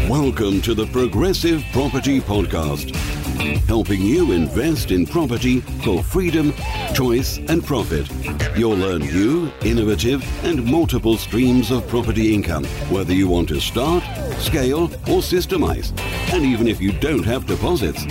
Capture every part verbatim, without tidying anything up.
Welcome to the Progressive Property Podcast, helping you invest in property for freedom, choice and profit. You'll learn new, innovative and multiple streams of property income, whether you want to start, scale or systemize, and even if you don't have deposits.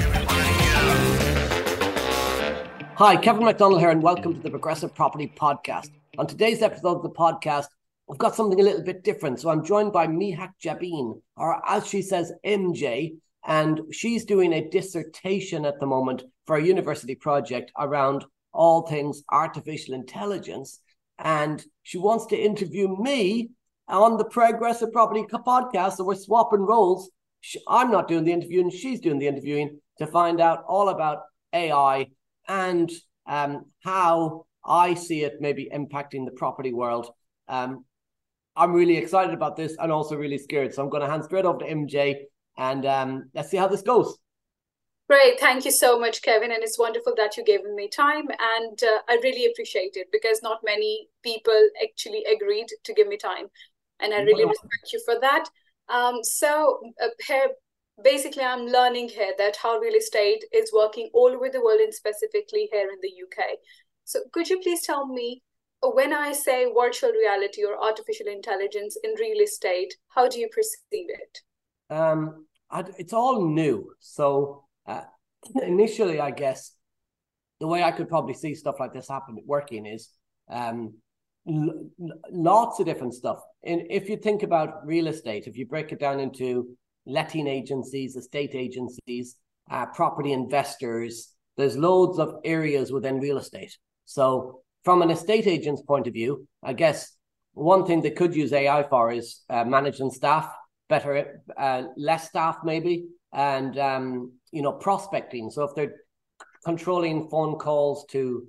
Hi, Kevin McDonald here and welcome to the Progressive Property Podcast. On today's episode of the podcast, I've got something a little bit different. So I'm joined by Mihak Jabin, or as she says, M J, and she's doing a dissertation at the moment for a university project around all things artificial intelligence. And she wants to interview me on the Progressive Property Podcast. So we're swapping roles. I'm not doing the interviewing, she's doing the interviewing to find out all about A I and um, how I see it maybe impacting the property world. Um, I'm really excited about this and also really scared. So I'm going to hand straight over to M J and um, let's see how this goes. Great. Thank you so much, Kevin. And it's wonderful that you gave me time. And uh, I really appreciate it because not many people actually agreed to give me time. And I really respect you for that. Um, so uh, here, basically, I'm learning here that how real estate is working all over the world and specifically here in the U K. So could you please tell me, when I say virtual reality or artificial intelligence in real estate, how do you perceive it? Um, I, it's all new. So uh, initially, I guess, the way I could probably see stuff like this happen working is um, l- lots of different stuff. And if you think about real estate, if you break it down into letting agencies, estate agencies, uh, property investors, there's loads of areas within real estate. So from an estate agent's point of view, I guess one thing they could use A I for is uh, managing staff better, uh, less staff maybe, and, um, you know, prospecting. So if they're controlling phone calls to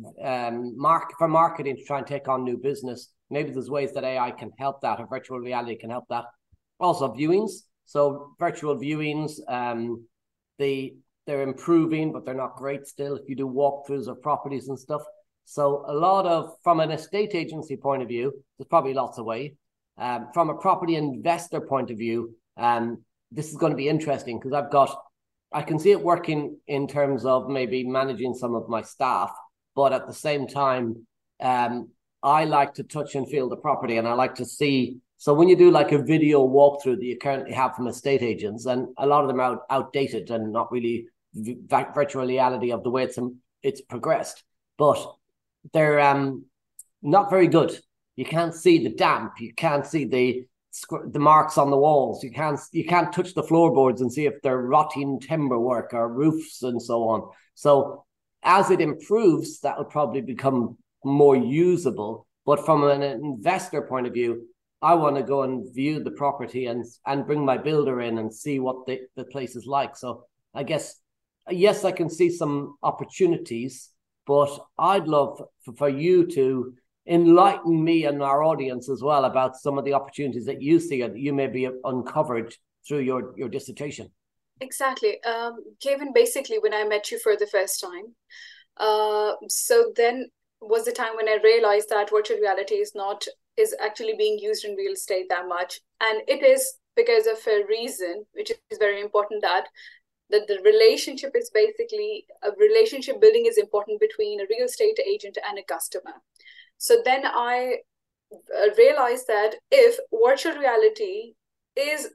um, mark for marketing to try and take on new business, maybe there's ways that A I can help that, or virtual reality can help that. Also viewings. So virtual viewings, um, they, they're improving, but they're not great still if you do walkthroughs of properties and stuff. So a lot of, from an estate agency point of view, there's probably lots of ways. Um, from a property investor point of view, um, this is going to be interesting because I've got, I can see it working in terms of maybe managing some of my staff, but at the same time, um, I like to touch and feel the property and I like to see. So when you do like a video walkthrough that you currently have from estate agents, and a lot of them are out, outdated and not really v- virtual reality of the way it's, it's progressed, but they're um, not very good. You can't see the damp. You can't see the the marks on the walls. You can't you can't touch the floorboards and see if they're rotting timber work or roofs and so on. So as it improves, that will probably become more usable. But from an investor point of view, I want to go and view the property and and bring my builder in and see what the, the place is like. So I guess, yes, I can see some opportunities, but I'd love for, for you to enlighten me and our audience as well about some of the opportunities that you see or that you may be uncovered through your, your dissertation. Exactly. Um, Kevin, basically, when I met you for the first time, uh, so then was the time when I realized that virtual reality is not, is actually being used in real estate that much. And it is because of a reason, which is very important, that that the relationship is basically, a relationship building is important between a real estate agent and a customer. So then I realized that if virtual reality is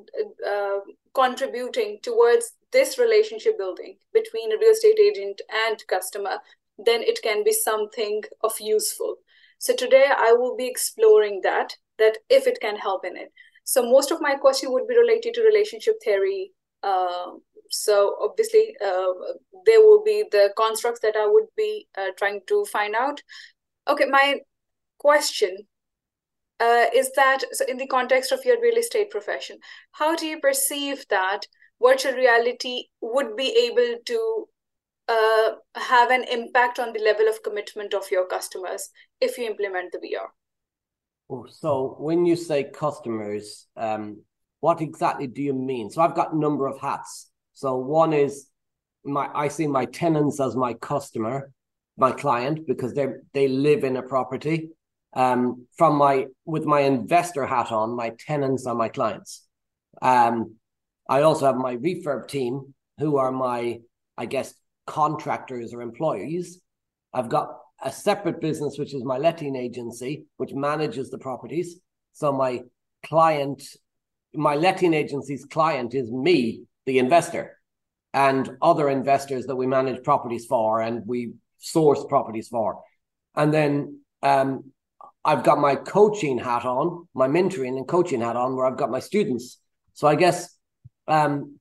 uh, contributing towards this relationship building between a real estate agent and customer, then it can be something of useful. So today I will be exploring that, that if it can help in it. So most of my question would be related to relationship theory. Uh, so obviously uh, there will be the constructs that I would be uh, trying to find out. Okay, my question uh, is that, so in the context of your real estate profession, how do you perceive that virtual reality would be able to uh, have an impact on the level of commitment of your customers if you implement the V R? Oh, so when you say customers, um, what exactly do you mean? So I've got a number of hats. So one is my I see my tenants as my customer, my client, because they they live in a property. Um, from my with my investor hat on, my tenants are my clients. Um, I also have my refurb team, who are my, I guess, contractors or employees. I've got a separate business, which is my letting agency, which manages the properties. So my client, my letting agency's client is me, the investor, and other investors that we manage properties for and we source properties for. And then um, I've got my coaching hat on, my mentoring and coaching hat on, where I've got my students. So I guess um,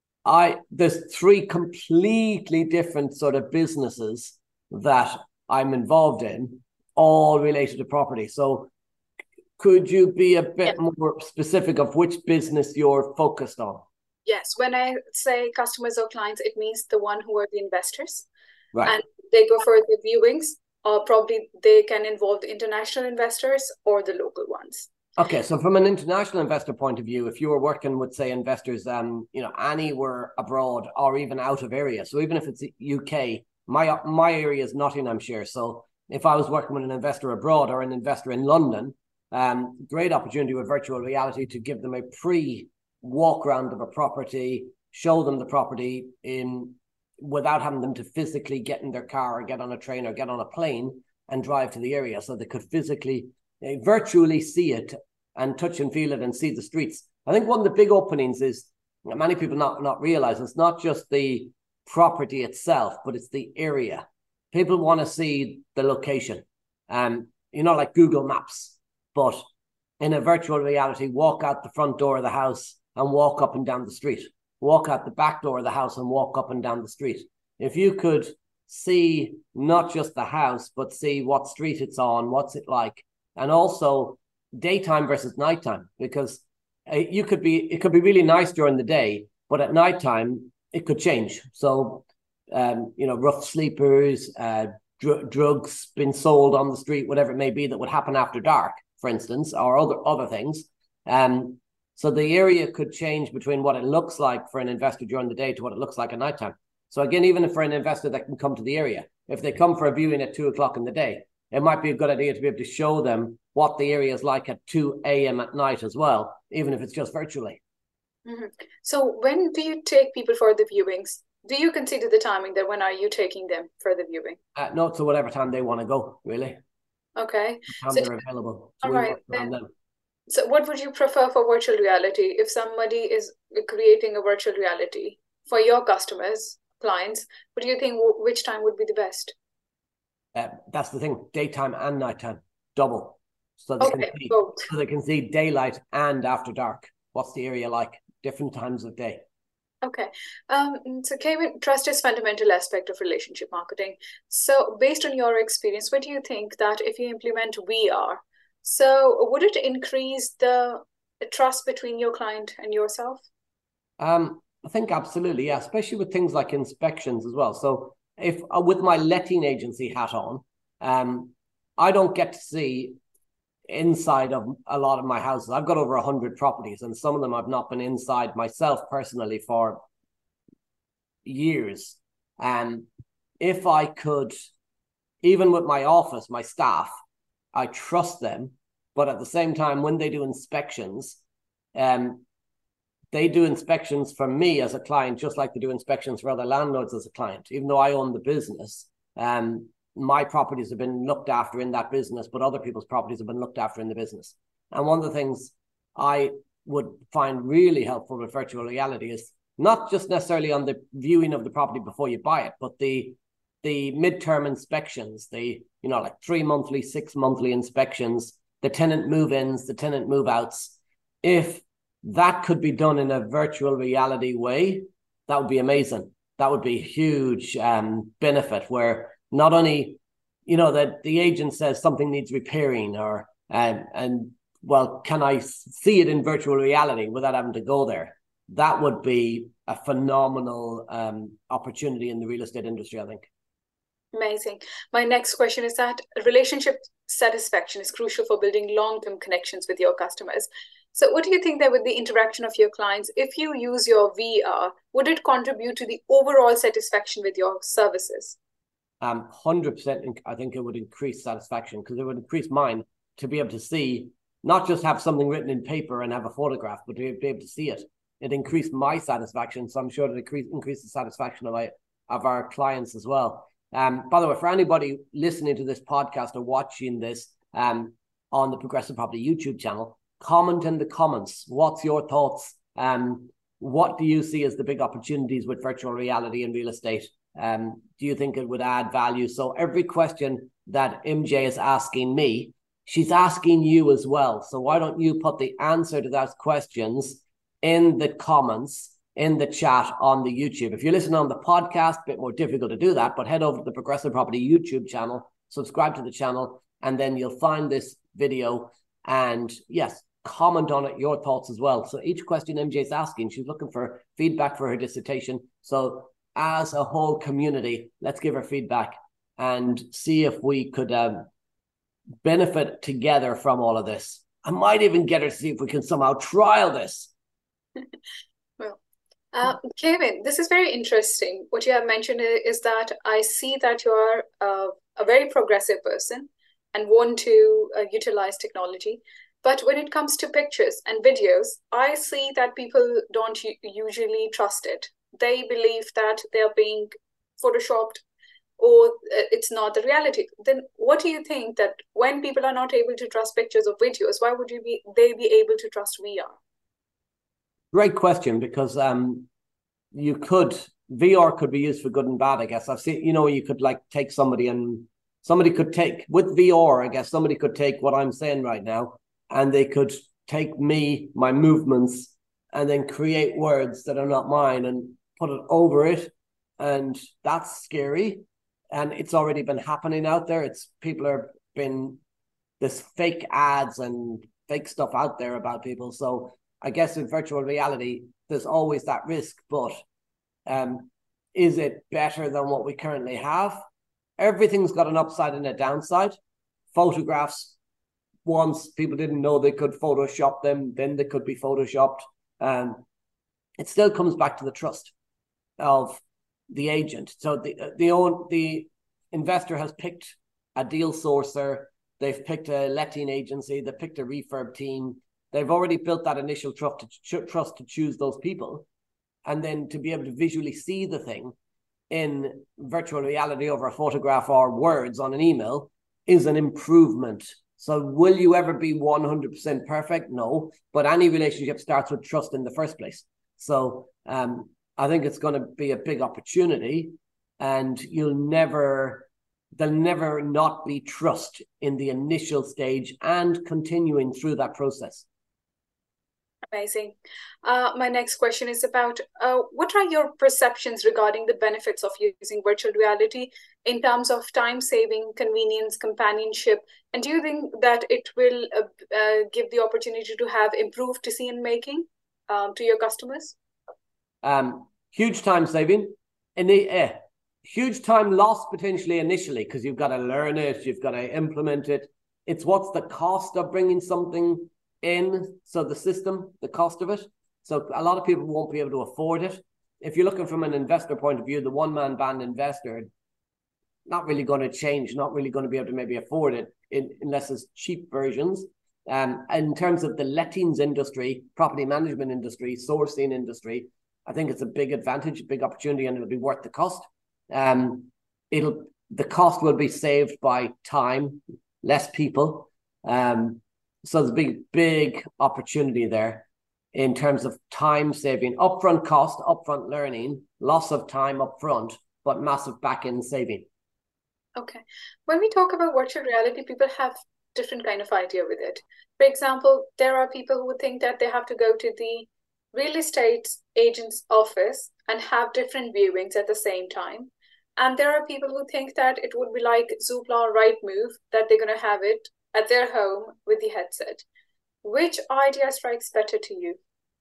I there's three completely different sort of businesses that I'm involved in, all related to property. So could you be a bit Yeah. more specific of which business you're focused on? Yes, when I say customers or clients, it means the one who are the investors. Right. And they go for the viewings, or probably they can involve the international investors or the local ones. Okay, so from an international investor point of view, if you were working with, say, investors, um, you know, anywhere abroad or even out of area, so even if it's U K, my my area is Nottinghamshire. So if I was working with an investor abroad or an investor in London, um, great opportunity with virtual reality to give them a pre walk around of a property, show them the property in without having them to physically get in their car or get on a train or get on a plane and drive to the area, so they could physically uh, virtually see it and touch and feel it and see the streets. I think one of the big openings is many people not not realize it's not just the property itself, but it's the area. People want to see the location, um you know, like Google Maps, but in a virtual reality, walk out the front door of the house and walk up and down the street. Walk out the back door of the house and walk up and down the street. If you could see not just the house, but see what street it's on, what's it like, and also daytime versus nighttime, because uh, you could be, it could be really nice during the day, but at nighttime it could change. So, um, you know, rough sleepers, uh, dr- drugs being sold on the street, whatever it may be, that would happen after dark, for instance, or other other things. Um, So the area could change between what it looks like for an investor during the day to what it looks like at nighttime. So again, even for an investor that can come to the area, if they come for a viewing at two o'clock in the day, it might be a good idea to be able to show them what the area is like at two a.m. at night as well, even if it's just virtually. Mm-hmm. So when do you take people for the viewings? Do you consider the timing that when are you taking them for the viewing? Uh, no, so whatever time they want to go, really. Okay. The time So, they're available. So all we right, work around then. them. So what would you prefer for virtual reality? If somebody is creating a virtual reality for your customers, clients, what do you think, which time would be the best? Uh, that's the thing, daytime and nighttime, double. So they, Okay, can see, both. so they can see daylight and after dark. What's the area like? Different times of day. Okay. Um, so Kevin, trust is fundamental aspect of relationship marketing. So based on your experience, what do you think that if you implement V R, so would it increase the trust between your client and yourself? Um, I think absolutely, yeah, especially with things like inspections as well. So if uh, with my letting agency hat on, um, I don't get to see inside of a lot of my houses. I've got over a hundred properties, and some of them I've not been inside myself personally for years. And if I could, even with my office, my staff, I trust them, but at the same time, when they do inspections, um, they do inspections for me as a client, just like they do inspections for other landlords as a client. Even though I own the business, um, my properties have been looked after in that business, but other people's properties have been looked after in the business. And one of the things I would find really helpful with virtual reality is not just necessarily on the viewing of the property before you buy it, but the the midterm inspections, the, you know, like three monthly, six monthly inspections, the tenant move-ins, the tenant move-outs. If that could be done in a virtual reality way, that would be amazing. That would be a huge um, benefit, where not only, you know, that the agent says something needs repairing, or um, and well, can I see it in virtual reality without having to go there? That would be a phenomenal um, opportunity in the real estate industry, I think. Amazing. My next question is that relationship satisfaction is crucial for building long-term connections with your customers. So what do you think that with the interaction of your clients, if you use your V R, would it contribute to the overall satisfaction with your services? Um, one hundred percent, I think it would increase satisfaction, because it would increase mine to be able to see not just have something written in paper and have a photograph, but to be able to see it. It increased my satisfaction, so I'm sure it increased increase the satisfaction of my of our clients as well. Um, by the way, for anybody listening to this podcast or watching this um, on the Progressive Property YouTube channel, comment in the comments. What's your thoughts? Um, what do you see as the big opportunities with virtual reality in real estate? Um, do you think it would add value? So every question that M J is asking me, she's asking you as well. So why don't you put the answer to those questions in the comments, in the chat on the YouTube. If you're listening on the podcast, a bit more difficult to do that, but head over to the Progressive Property YouTube channel, subscribe to the channel, and then you'll find this video. And yes, comment on it, your thoughts as well. So each question M J is asking, she's looking for feedback for her dissertation. So as a whole community, let's give her feedback and see if we could um, benefit together from all of this. I might even get her to see if we can somehow trial this. Well, uh, Kevin, this is very interesting. What you have mentioned is that I see that you are uh, a very progressive person and want to uh, utilize technology. But when it comes to pictures and videos, I see that people don't usually trust it. They believe that they're being photoshopped or it's not the reality. Then what do you think that when people are not able to trust pictures or videos, why would you be they be able to trust V R? Great question, because um, you could, V R could be used for good and bad, I guess. I've seen, you know, you could like take somebody and somebody could take, with V R, I guess, somebody could take what I'm saying right now and they could take me, my movements, and then create words that are not mine and put it over it. And that's scary. And it's already been happening out there. It's people are been, there's fake ads and fake stuff out there about people. So I guess in virtual reality, there's always that risk, but um, is it better than what we currently have? Everything's got an upside and a downside. Photographs, once people didn't know they could Photoshop them, then they could be Photoshopped. Um, it still comes back to the trust of the agent. So the the own the investor has picked a deal sourcer, they've picked a letting agency, they've picked a refurb team. They've already built that initial trust to, ch- trust to choose those people. And then to be able to visually see the thing in virtual reality over a photograph or words on an email is an improvement. So will you ever be one hundred percent perfect? No. But any relationship starts with trust in the first place. So um, I think it's going to be a big opportunity, and you'll never, there'll never not be trust in the initial stage and continuing through that process. Amazing. Uh, my next question is about uh, what are your perceptions regarding the benefits of using virtual reality in terms of time saving, convenience, companionship? And do you think that it will uh, uh, give the opportunity to have improved decision making um, to your customers? Um, huge time saving, and the uh, huge time lost potentially initially, because you've got to learn it, you've got to implement it. It's what's the cost of bringing something in, so the system, the cost of it. So a lot of people won't be able to afford it. If you're looking from an investor point of view, the one-man band investor, not really going to change, not really going to be able to maybe afford it in, unless it's cheap versions. Um, in terms of the lettings industry, property management industry, sourcing industry, I think it's a big advantage, big opportunity, and it'll be worth the cost. Um, it'll the cost will be saved by time, less people. Um, So there's a big, big opportunity there in terms of time saving, upfront cost, upfront learning, loss of time upfront, but massive back-end saving. Okay. When we talk about virtual reality, people have different kind of idea with it. For example, there are people who think that they have to go to the real estate agent's office and have different viewings at the same time. And there are people who think that it would be like Zoopla or Rightmove, that they're going to have it at their home with the headset. Which idea strikes better to you?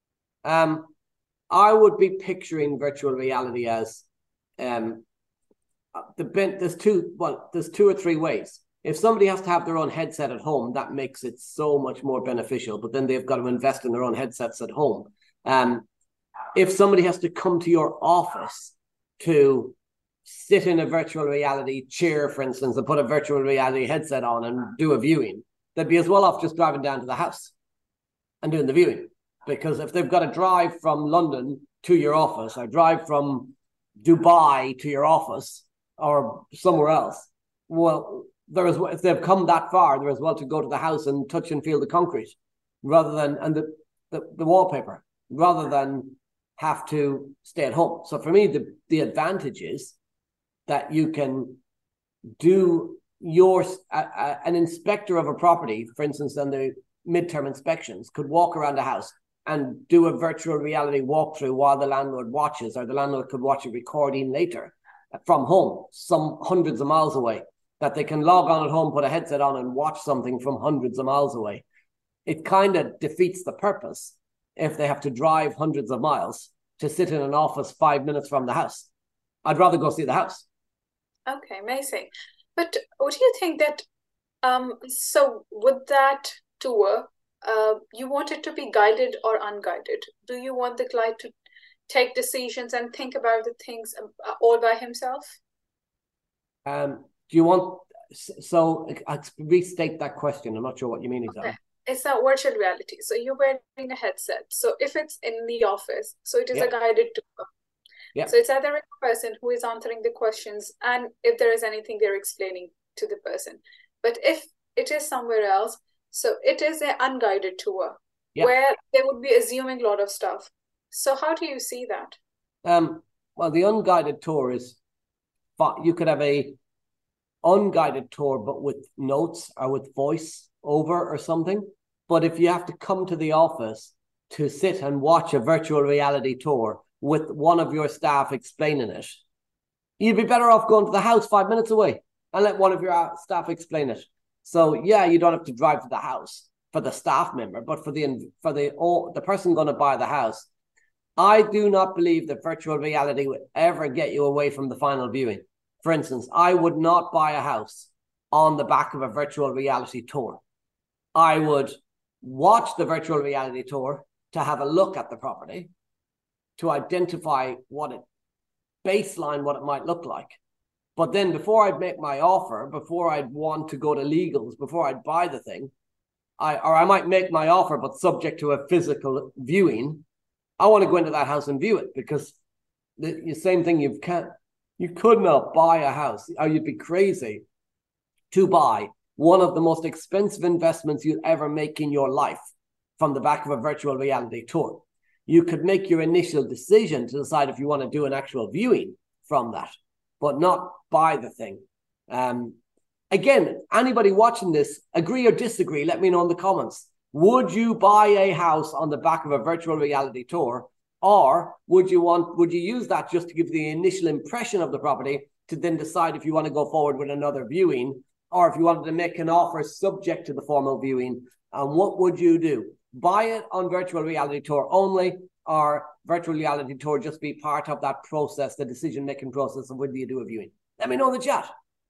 Um, I would be picturing virtual reality as um, the there's two well, there's two or three ways. If somebody has to have their own headset at home, that makes it so much more beneficial. But then they've got to invest in their own headsets at home. Um, if somebody has to come to your office to sit in a virtual reality chair, for instance, and put a virtual reality headset on and do a viewing, they'd be as well off just driving down to the house and doing the viewing. Because if they've got to drive from London to your office or drive from Dubai to your office or somewhere else, well, there is, if they've come that far, they're as well to go to the house and touch and feel the concrete rather than, and the, the, the wallpaper, rather than have to stay at home. So for me, the, the advantage is that you can do your, uh, uh, an inspector of a property, for instance, on the midterm inspections, could walk around the house and do a virtual reality walkthrough while the landlord watches, or the landlord could watch a recording later from home, some hundreds of miles away, that they can log on at home, put a headset on and watch something from hundreds of miles away. It kind of defeats the purpose if they have to drive hundreds of miles to sit in an office five minutes from the house. I'd rather go see the house. Okay, amazing. But what do you think that, um, so with that tour, uh, you want it to be guided or unguided? Do you want the client to take decisions and think about the things all by himself? Um, do you want, so I'll restate that question. I'm not sure what you mean exactly. Okay. It's a virtual reality. So you're wearing a headset. So if it's in the office, so it is Yeah. a guided tour. Yeah. So it's either a person who is answering the questions, and if there is anything, they're explaining to the person. But if it is somewhere else, so it is an unguided tour, Yeah. where they would be assuming a lot of stuff. So how do you see that? Um, well, the unguided tour is, you could have a unguided tour, but with notes or with voice over or something. But if you have to come to the office to sit and watch a virtual reality tour with one of your staff explaining it, you'd be better off going to the house five minutes away and let one of your staff explain it. So yeah, you don't have to drive to the house for the staff member, but for the for the oh, the person going to buy the house, I do not believe that virtual reality would ever get you away from the final viewing. For instance, I would not buy a house on the back of a virtual reality tour. I would watch the virtual reality tour to have a look at the property, to identify what it, baseline what it might look like. But then before I'd make my offer, before I'd want to go to legals, before I'd buy the thing, I or I might make my offer, but subject to a physical viewing, I want to go into that house and view it, because the, the same thing, you can't, you could not buy a house, or you'd be crazy to buy one of the most expensive investments you'll ever make in your life from the back of a virtual reality tour. You could make your initial decision to decide if you want to do an actual viewing from that, but not buy the thing. Um, again, anybody watching this, agree or disagree, let me know in the comments. Would you buy a house on the back of a virtual reality tour, or would you want, would you use that just to give the initial impression of the property to then decide if you want to go forward with another viewing, or if you wanted to make an offer subject to the formal viewing? And what would you do? Buy it on virtual reality tour only, or virtual reality tour just be part of that process, the decision-making process of whether you do a viewing? Let me know in the chat.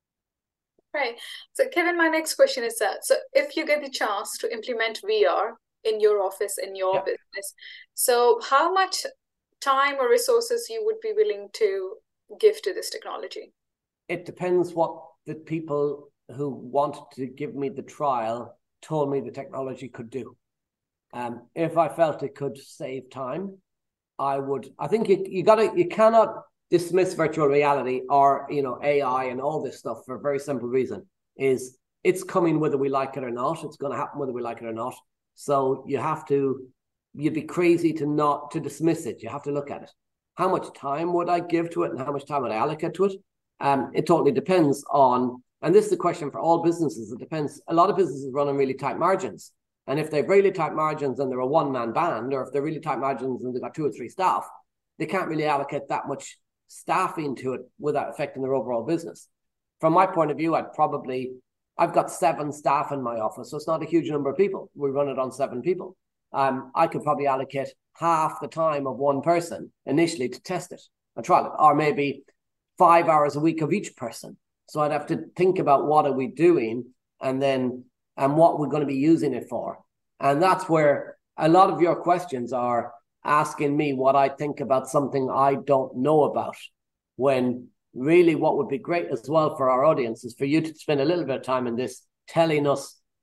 Right. So Kevin, my next question is that, so if you get the chance to implement V R in your office, in your Yeah. business, so how much time or resources you would be willing to give to this technology? It depends what the people who wanted to give me the trial told me the technology could do. Um, if I felt it could save time, I would. I think you you gotta you cannot dismiss virtual reality or you know A I and all this stuff for a very simple reason: is it's coming whether we like it or not. It's going to happen whether we like it or not. So you have to. You'd be crazy to not to dismiss it. You have to look at it. How much time would I give to it, and how much time would I allocate to it? Um, it totally depends on. And this is the question for all businesses. It depends. A lot of businesses run on really tight margins. And if they've really tight margins and they're a one-man band, or if they're really tight margins and they've got two or three staff, they can't really allocate that much staffing to it without affecting their overall business. From my point of view, I'd probably, I've got seven staff in my office, so it's not a huge number of people. We run it on seven people. Um, I could probably allocate half the time of one person initially to test it and trial it, or maybe five hours a week of each person. So I'd have to think about what are we doing and then and what we're going to be using it for. And that's where a lot of your questions are asking me what I think about something I don't know about, when really what would be great as well for our audience is for you to spend a little bit of time in this telling us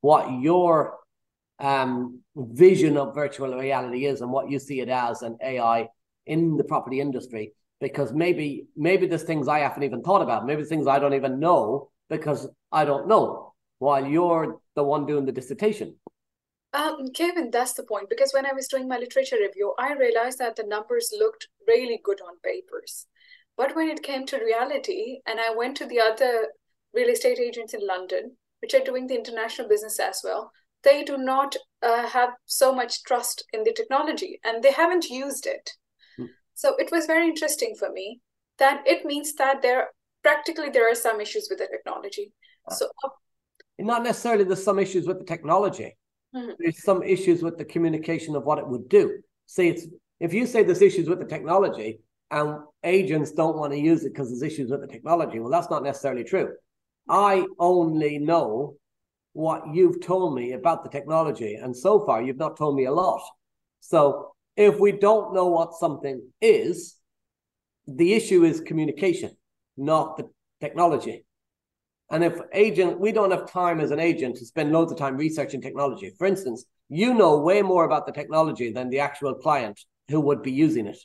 what your um, vision of virtual reality is and what you see it as an A I in the property industry, because maybe maybe there's things I haven't even thought about. Maybe there's things I don't even know because I don't know, while you're the one doing the dissertation. Um, Kevin, that's the point. Because when I was doing my literature review, I realized that the numbers looked really good on papers. But when it came to reality, and I went to the other real estate agents in London, which are doing the international business as well, they do not uh, have so much trust in the technology, and they haven't used it. Hmm. So it was very interesting for me that it means that there practically there are some issues with the technology. Uh, so uh, not necessarily there's some issues with the technology. Mm-hmm. There's some issues with the communication of what it would do. See, it's if you say there's issues with the technology and agents don't want to use it because there's issues with the technology, well, that's not necessarily true. I only know what you've told me about the technology, and so far you've not told me a lot. So if we don't know what something is, the issue is communication, not the technology. And if agent, we don't have time as an agent to spend loads of time researching technology. For instance, you know way more about the technology than the actual client who would be using it.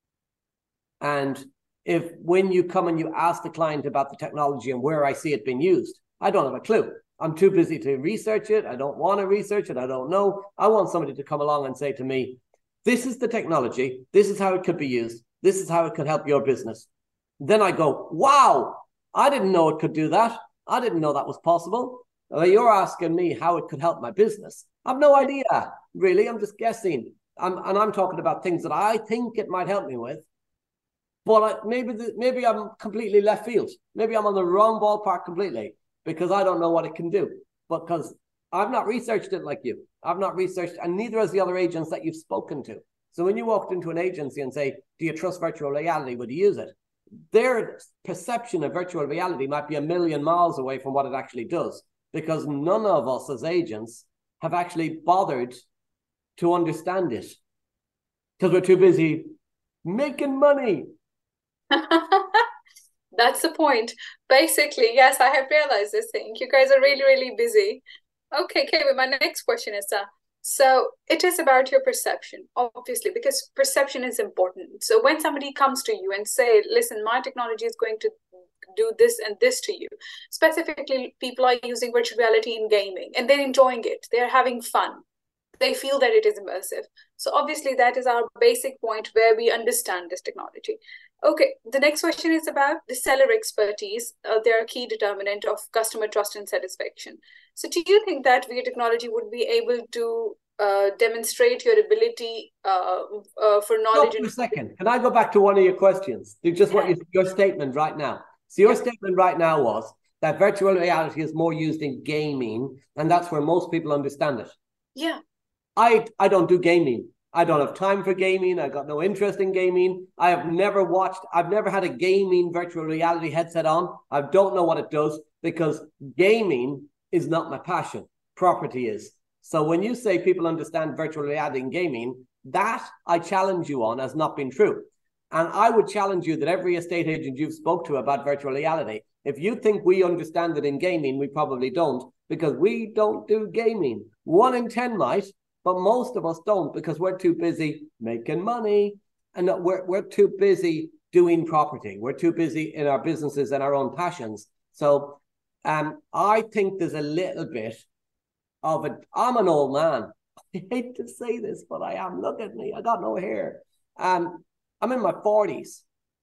And if when you come and you ask the client about the technology and where I see it being used, I don't have a clue. I'm too busy to research it. I don't want to research it. I don't know. I want somebody to come along and say to me, this is the technology. This is how it could be used. This is how it could help your business. Then I go, wow, I didn't know it could do that. I didn't know that was possible. Well, you're asking me how it could help my business. I've no idea, really. I'm just guessing. I'm, and I'm talking about things that I think it might help me with. But I, maybe the, maybe I'm completely left field. Maybe I'm on the wrong ballpark completely because I don't know what it can do. But because I've not researched it like you. I've not researched, and neither has the other agents that you've spoken to. So when you walked into an agency and say, do you trust virtual reality? Would you use it? Their perception of virtual reality might be a million miles away from what it actually does, because none of us as agents have actually bothered to understand it because we're too busy making money. That's the point. Basically, yes, I have realized this thing. You guys are really, really busy. Okay, Kevin, my next question is, uh, so it is about your perception, obviously, because perception is important. So when somebody comes to you and say, listen, my technology is going to do this and this to you, specifically people are using virtual reality in gaming and they're enjoying it. They're having fun. They feel that it is immersive. So obviously that is our basic point where we understand this technology. Okay, the next question is about the seller expertise. Uh, they're a key determinant of customer trust and satisfaction. So do you think that V R technology would be able to uh, demonstrate your ability uh, uh, for knowledge? Stop for a second. Can I go back to one of your questions? Just what you, your statement right now. So your yeah. statement right now was that virtual reality is more used in gaming, and that's where most people understand it. Yeah. I, I don't do gaming. I don't have time for gaming. I got no interest in gaming. I have never watched, I've never had a gaming virtual reality headset on. I don't know what it does because gaming is not my passion. Property is. So when you say people understand virtual reality and gaming, that I challenge you on as not being true. And I would challenge you that every estate agent you've spoke to about virtual reality, if you think we understand it in gaming, we probably don't, because we don't do gaming. One in ten might. But most of us don't because we're too busy making money and we're, we're too busy doing property. We're too busy in our businesses and our own passions. So um, I think there's a little bit of a, I'm an old man. I hate to say this, but I am. Look at me. I got no hair. Um, I'm in my forties.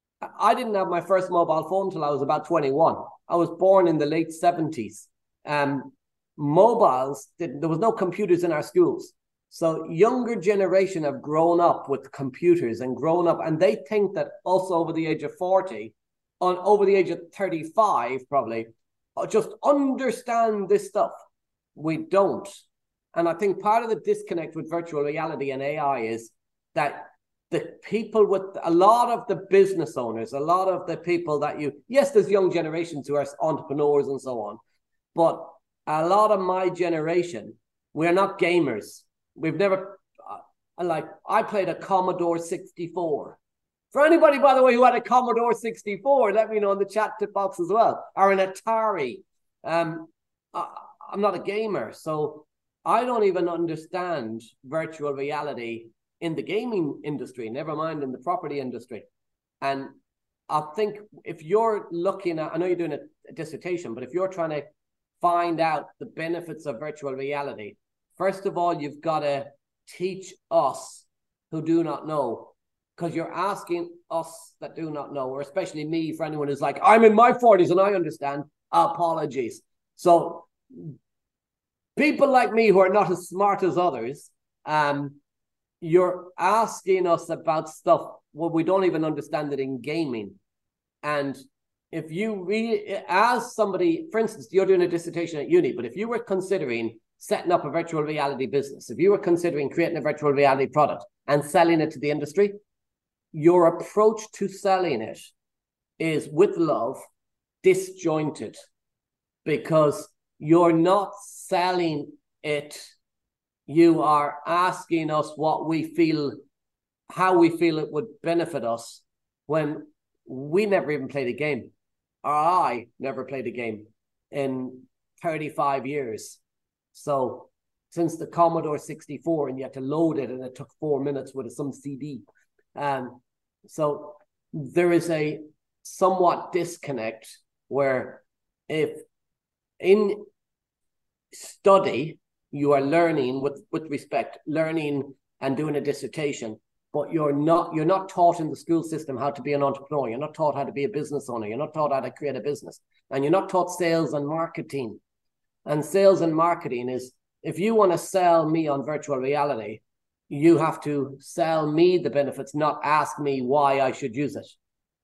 I didn't have my first mobile phone until I was about twenty-one. I was born in the late seventies. Um, mobiles, there was no computers in our schools. So younger generation have grown up with computers and grown up, and they think that us over the age of forty, on over the age of thirty-five probably, just understand this stuff. We don't. And I think part of the disconnect with virtual reality and A I is that the people with a lot of the business owners, a lot of the people that you, yes, there's young generations who are entrepreneurs and so on, but a lot of my generation, we're not gamers. We've never, uh, like, I played a Commodore sixty-four. For anybody, by the way, who had a Commodore sixty-four, let me know in the chat box as well, or an Atari. Um, I, I'm not a gamer, so I don't even understand virtual reality in the gaming industry, never mind in the property industry. And I think if you're looking at, I know you're doing a, a dissertation, but if you're trying to find out the benefits of virtual reality, first of all, you've got to teach us who do not know, because you're asking us that do not know, or especially me, for anyone who's like, I'm in my forties and I understand, apologies. So people like me who are not as smart as others, um, you're asking us about stuff well, we don't even understand it in gaming. And if you really, as somebody, for instance, you're doing a dissertation at uni, but if you were considering setting up a virtual reality business, if you were considering creating a virtual reality product and selling it to the industry, your approach to selling it is, with love, disjointed, because you're not selling it. You are asking us what we feel, how we feel it would benefit us, when we never even played a game, or I never played a game in thirty-five years. So since the Commodore sixty-four, and you had to load it and it took four minutes with some C D. Um, so there is a somewhat disconnect where if in study, you are learning with, with respect, learning and doing a dissertation, but you're not you're not taught in the school system how to be an entrepreneur. You're not taught how to be a business owner. You're not taught how to create a business. And you're not taught sales and marketing. And sales and marketing is, if you want to sell me on virtual reality, you have to sell me the benefits, not ask me why I should use it.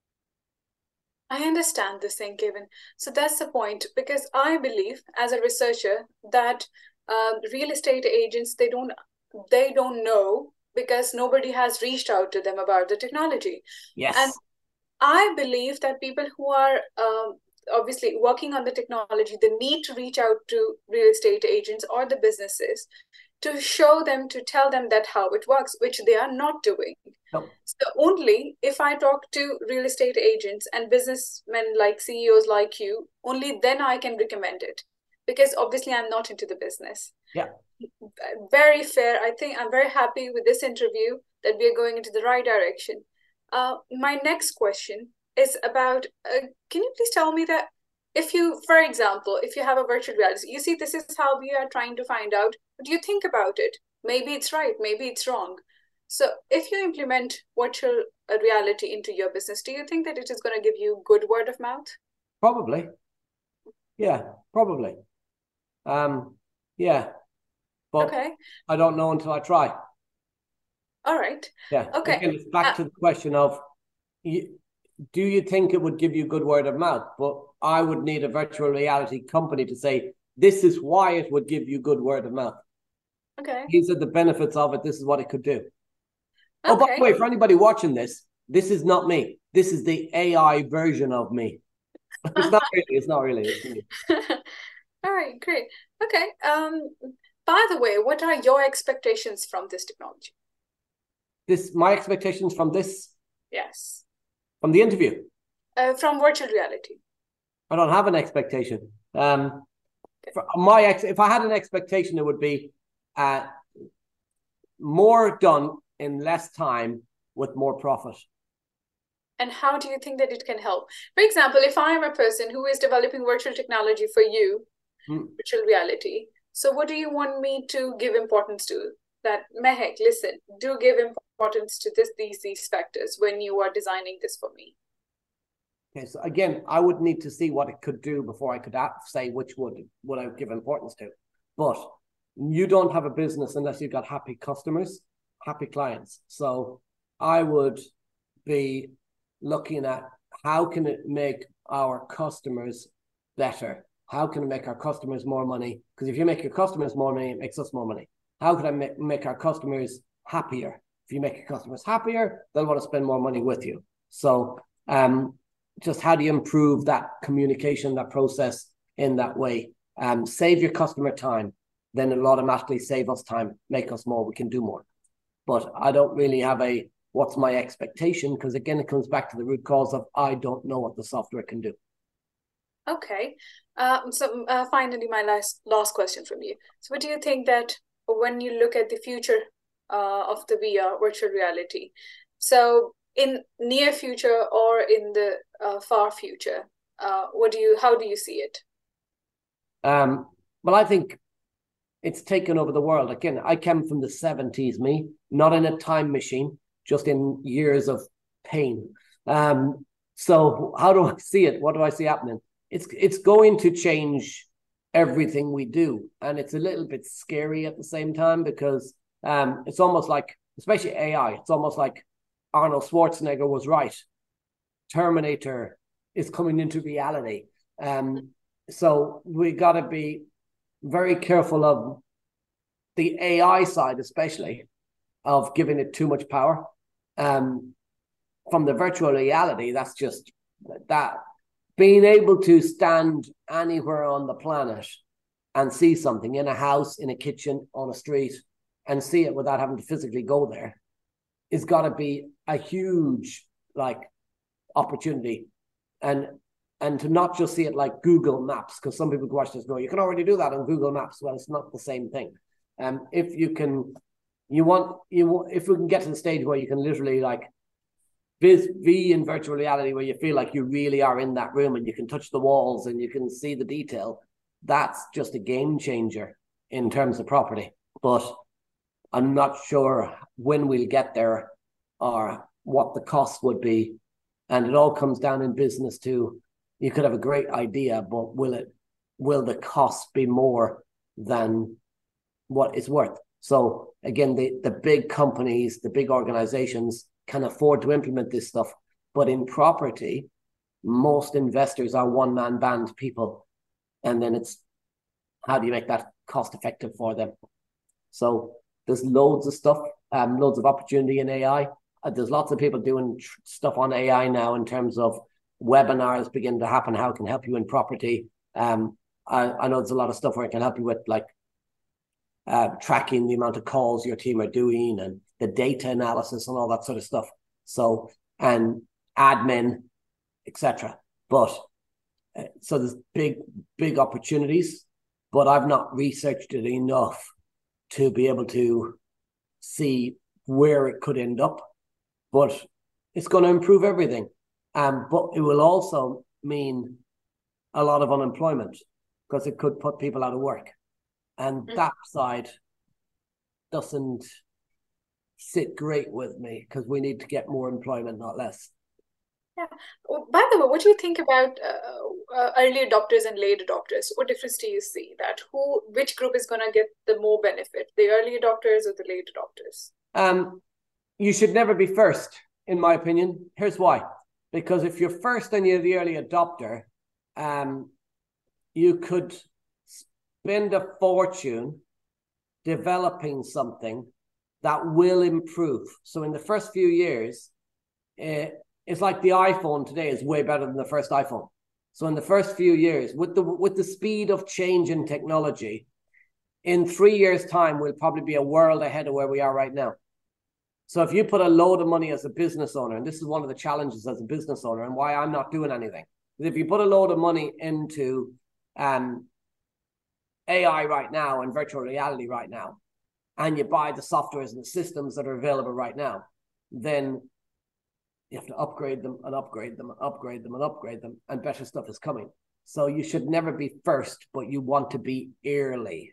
I understand this thing, Kevin. So that's the point, because I believe as a researcher that uh, real estate agents, they don't they don't know, because nobody has reached out to them about the technology. Yes. And I believe that people who are um, obviously working on the technology, they need to reach out to real estate agents or the businesses to show them, to tell them that how it works, which they are not doing. No. So only if I talk to real estate agents and businessmen like C E Os like you, only then I can recommend it, because obviously I'm not into the business. Yeah. Very fair. I think I'm very happy with this interview that we are going into the right direction. Uh, my next question is about, uh, can you please tell me that if you, for example, if you have a virtual reality, you see, this is how we are trying to find out, what do you think about it? Maybe it's right, maybe it's wrong. So if you implement virtual reality into your business, do you think that it is going to give you good word of mouth? Probably. Yeah, probably. Um, yeah. But okay. I don't know until I try. All right. Yeah. Okay. Again, it's back uh, to the question of, you, do you think it would give you good word of mouth? But I would need a virtual reality company to say, this is why it would give you good word of mouth. Okay. These are the benefits of it. This is what it could do. Okay. Oh, by the way, for anybody watching this, this is not me. This is the A I version of me. It's not really. It's not really. It's me. All right, great. Okay. Um. By the way, what are your expectations from this technology? This, my expectations from this? Yes. From the interview? Uh, from virtual reality. I don't have an expectation. Um, okay. for my ex, if I had an expectation, it would be uh, more done in less time with more profit. And how do you think that it can help? For example, if I'm a person who is developing virtual technology for you, hmm. virtual reality, so what do you want me to give importance to? That, Mehek, listen, do give importance to this, these, these factors when you are designing this for me. Okay, so again, I would need to see what it could do before I could say which would, would I give importance to. But you don't have a business unless you've got happy customers, happy clients. So I would be looking at how can it make our customers better? How can it make our customers more money? Because if you make your customers more money, it makes us more money. How can I make, make our customers happier? If you make your customers happier, they'll want to spend more money with you. So um, just how do you improve that communication, that process in that way? Um, save your customer time, then it'll automatically save us time, make us more, we can do more. But I don't really have a, what's my expectation? Because again, it comes back to the root cause of, I don't know what the software can do. Okay. Um, so uh, finally, my last last question from you. So, what do you think that when you look at the future uh, of the V R, virtual reality, so in near future or in the uh, far future, uh, what do you, how do you see it? Um, well, I think it's taken over the world. Again, I came from the seventies, me, not in a time machine, just in years of pain. Um, so how do I see it? What do I see happening? It's it's going to change everything we do. And it's a little bit scary at the same time because um, it's almost like, especially A I, it's almost like Arnold Schwarzenegger was right. Terminator is coming into reality. Um, so we got to be very careful of the A I side, especially of giving it too much power. Um, from the virtual reality, that's just that being able to stand anywhere on the planet and see something in a house, in a kitchen, on a street, and see it without having to physically go there is got to be a huge like opportunity. And and to not just see it like Google Maps, because some people watch this go, you can already do that on Google Maps. Well, it's not the same thing. Um, if you can, you want you if we can get to the stage where you can literally like be in virtual reality, where you feel like you really are in that room and you can touch the walls and you can see the detail, that's just a game changer in terms of property. But I'm not sure when we'll get there or what the cost would be. And it all comes down in business too. You could have a great idea, but will it will the cost be more than what it's worth? So again, the, the big companies, the big organizations can afford to implement this stuff. But in property, most investors are one-man band people. And then it's how do you make that cost effective for them? So there's loads of stuff, um, loads of opportunity in A I. Uh, there's lots of people doing tr- stuff on A I now in terms of webinars begin to happen. How it can help you in property. Um, I, I know there's a lot of stuff where it can help you with like uh, tracking the amount of calls your team are doing and the data analysis and all that sort of stuff. So, and admin, et cetera. But uh, so there's big, big opportunities, but I've not researched it enough to be able to see where it could end up. But it's going to improve everything. Um, but it will also mean a lot of unemployment because it could put people out of work. And mm-hmm. that side doesn't sit great with me because we need to get more employment, not less. Yeah. Well, by the way, what do you think about uh, uh, early adopters and late adopters? What difference do you see that who, which group is going to get the more benefit, the early adopters or the late adopters? Um, you should never be first, in my opinion. Here's why. Because if you're first and you're the early adopter, um, you could spend a fortune developing something that will improve. So in the first few years, uh, it's like the iPhone today is way better than the first iPhone. So in the first few years, with the with the speed of change in technology, in three years' time, we'll probably be a world ahead of where we are right now. So if you put a load of money as a business owner, and this is one of the challenges as a business owner and why I'm not doing anything, if you put a load of money into um, A I right now and virtual reality right now, and you buy the softwares and the systems that are available right now, then you have to upgrade them and upgrade them and upgrade them and upgrade them, and better stuff is coming. So you should never be first, but you want to be early.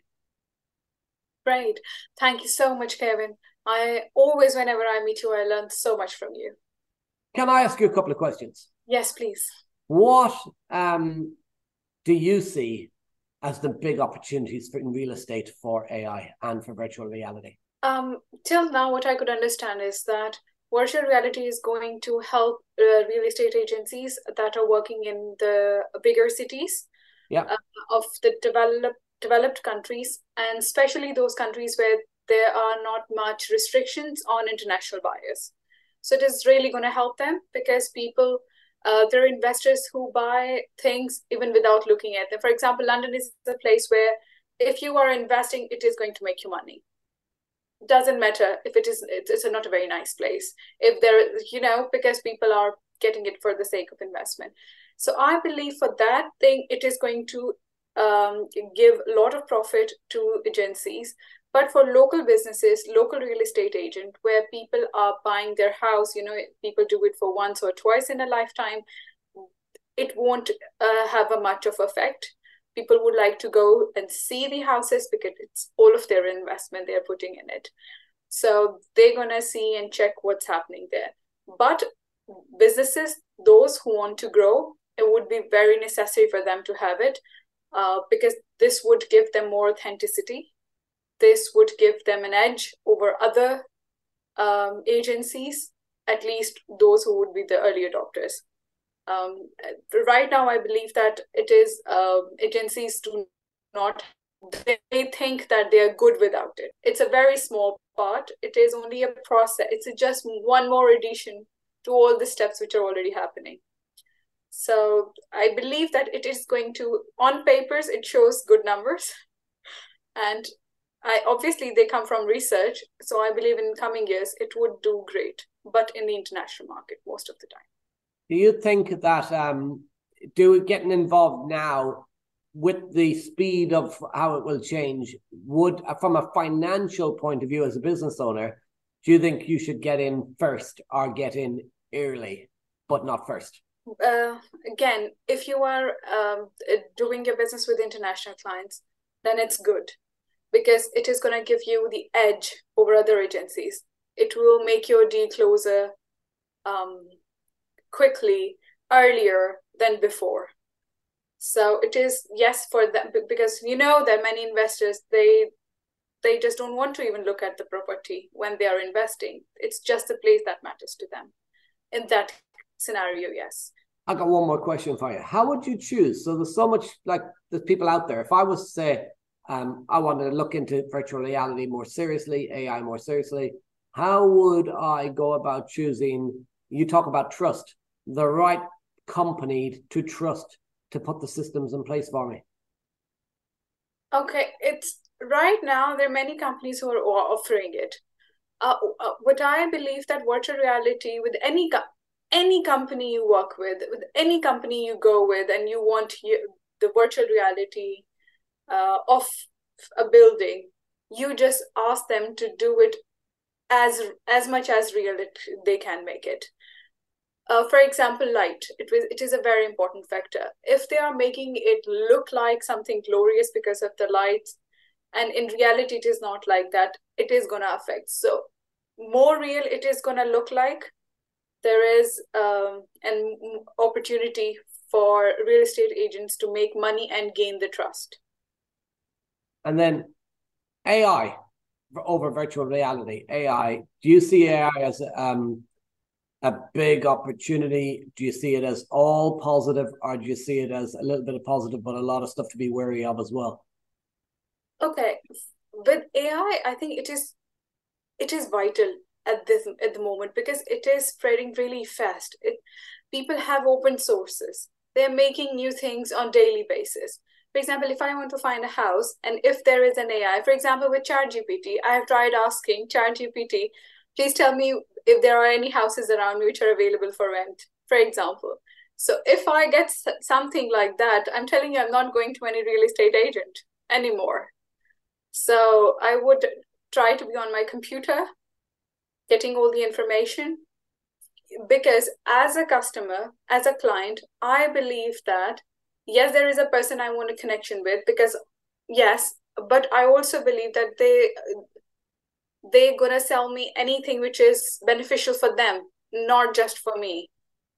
Right. Thank you so much, Kevin. I always, whenever I meet you, I learn so much from you. Can I ask you a couple of questions? Yes, please. What um, do you see as the big opportunities for in real estate for A I and for virtual reality? Um, till now, what I could understand is that virtual reality is going to help uh, real estate agencies that are working in the bigger cities yeah. uh, of the developed developed countries, and especially those countries where there are not much restrictions on international buyers. So it is really going to help them because people, uh, there are investors who buy things even without looking at them. For example, London is a place where if you are investing, it is going to make you money. It doesn't matter if it is, it's not a very nice place. If there, you know, because people are getting it for the sake of investment. So I believe for that thing, it is going to um, give a lot of profit to agencies. But for local businesses, local real estate agent, where people are buying their house, you know, people do it for once or twice in a lifetime, it won't uh, have a much of effect. People would like to go and see the houses because it's all of their investment they're putting in it. So they're going to see and check what's happening there. But businesses, those who want to grow, it would be very necessary for them to have it uh, because this would give them more authenticity. This would give them an edge over other um, agencies, at least those who would be the early adopters. Um, right now, I believe that it is uh, agencies do not, they think that they are good without it. It's a very small part. It is only a process. It's just one more addition to all the steps which are already happening. So I believe that it is going to, on papers, it shows good numbers. And I obviously they come from research. So I believe in coming years, it would do great, but in the international market most of the time. Do you think that um, do getting involved now with the speed of how it will change would, from a financial point of view as a business owner, do you think you should get in first or get in early, but not first? Uh, again, if you are um, doing your business with international clients, then it's good because it is going to give you the edge over other agencies. It will make your deal closer um, quickly, earlier than before. So it is, yes, for them, because you know that many investors, they they just don't want to even look at the property when they are investing. It's just the place that matters to them. In that scenario, yes. I got one more question for you. How would you choose? So there's so much, like, there's people out there. If I was to say, um, I wanted to look into virtual reality more seriously, A I more seriously, how would I go about choosing, you talk about trust, the right company to trust to put the systems in place for me? Okay, it's right now there are many companies who are offering it. Uh, uh, what I believe that virtual reality with any co- any company you work with, with any company you go with, and you want you, the virtual reality uh, of a building, you just ask them to do it as as much as real it, they can make it. Uh, for example, light. It, was, it is a very important factor. If they are making it look like something glorious because of the lights, and in reality it is not like that, it is going to affect. So more real it is going to look like, there is um, an opportunity for real estate agents to make money and gain the trust. And then A I over virtual reality. A I, do you see A I as um, a big opportunity? Do you see it as all positive, or do you see it as a little bit of positive, but a lot of stuff to be wary of as well? Okay, with A I, I think it is it is vital at this at the moment because it is spreading really fast. It people have open sources. They're making new things on daily basis. For example, if I want to find a house, and if there is an A I, for example, with ChatGPT, I have tried asking ChatGPT, please tell me if there are any houses around me which are available for rent, for example. So if I get something like that, I'm telling you, I'm not going to any real estate agent anymore. So I would try to be on my computer, getting all the information, because as a customer, as a client, I believe that, yes, there is a person I want a connection with, because yes, but I also believe that they, they're going to sell me anything which is beneficial for them, not just for me.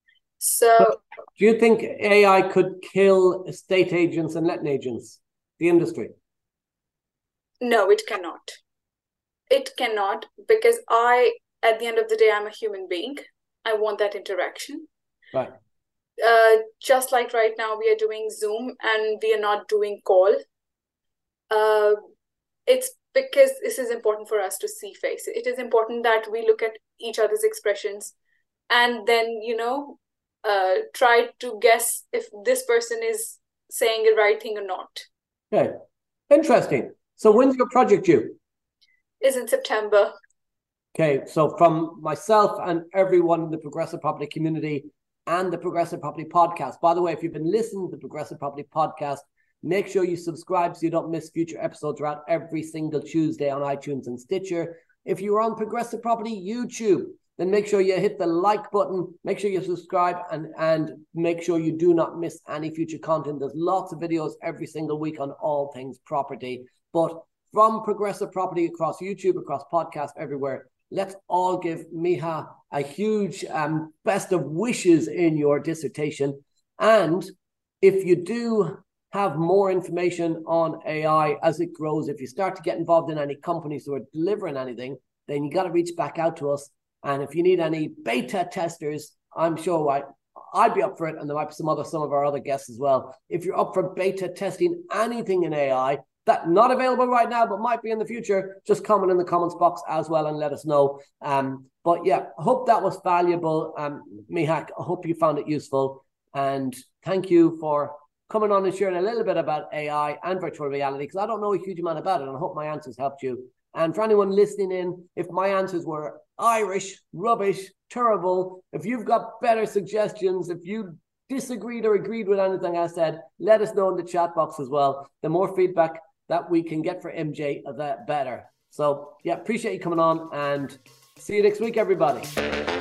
So do you think A I could kill estate agents and letting agents, the industry? No, it cannot. It cannot, because I, at the end of the day, I'm a human being. I want that interaction. Right. Uh, just like right now, we are doing Zoom and we are not doing call. Uh, it's because this is important for us to see faces. It is important that we look at each other's expressions and then, you know, uh, try to guess if this person is saying the right thing or not. Okay. Interesting. So when's your project due? Is in September. Okay, so from myself and everyone in the progressive property community, and the Progressive Property Podcast. By the way, if you've been listening to the Progressive Property Podcast, make sure you subscribe so you don't miss future episodes throughout every single Tuesday on iTunes and Stitcher. If you're on Progressive Property YouTube, then make sure you hit the like button, make sure you subscribe, and, and make sure you do not miss any future content. There's lots of videos every single week on all things property. But from Progressive Property across YouTube, across podcasts, everywhere, let's all give Miha a huge um, best of wishes in your dissertation. And if you do have more information on A I as it grows, if you start to get involved in any companies who are delivering anything, then you got to reach back out to us. And if you need any beta testers, I'm sure I, I'd be up for it. And there might be some other, some of our other guests as well. If you're up for beta testing anything in A I, that not available right now, but might be in the future, just comment in the comments box as well and let us know. Um, but yeah, I hope that was valuable. Um, Mihak, I hope you found it useful. And thank you for coming on and sharing a little bit about A I and virtual reality, because I don't know a huge amount about it, and I hope my answers helped you. And for anyone listening in, if my answers were Irish, rubbish, terrible, if you've got better suggestions, if you disagreed or agreed with anything I said, let us know in the chat box as well. The more feedback that we can get for M J, the better. So yeah, appreciate you coming on, and see you next week, everybody.